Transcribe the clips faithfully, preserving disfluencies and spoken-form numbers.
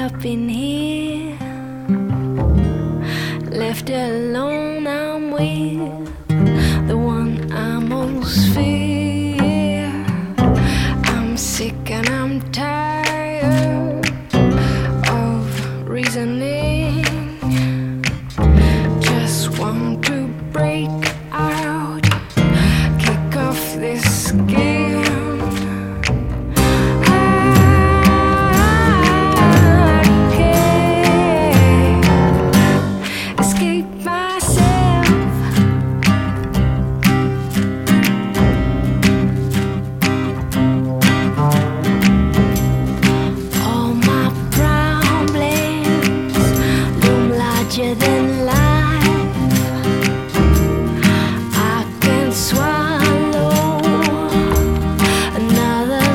up in here, left alone. I'm with the one I most fear. I'm sick and I'm tired of reasoning. Just want to break out, kick off this game. Than life, I can swallow another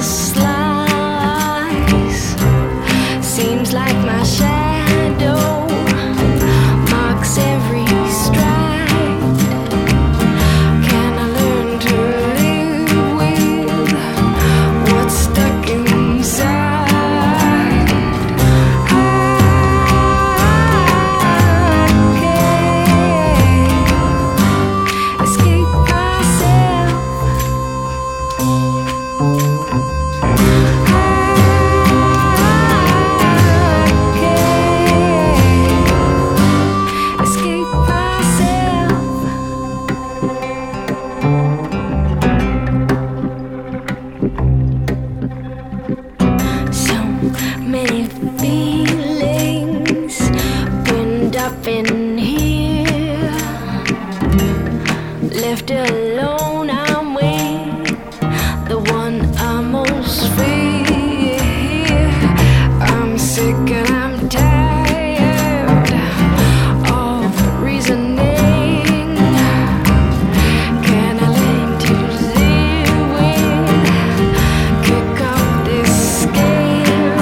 slice. Seems like my shadow marks every stride. Can I learn to live with what's stuck inside? Many feelings pinned up in here, left alone. I'm with the one I most fear. I'm sick and I'm tired of reasoning. Can I learn to live with, kick off this game?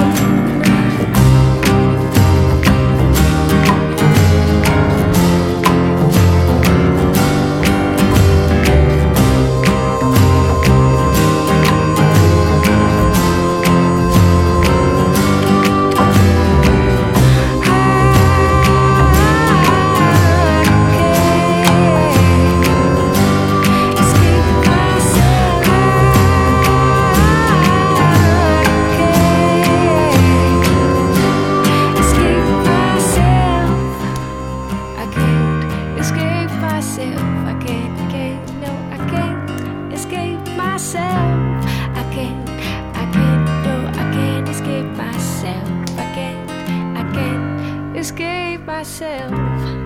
I can't, can't, no, I can't escape myself. I can't, I can't, no, I can't escape myself. I can't, I can't escape myself.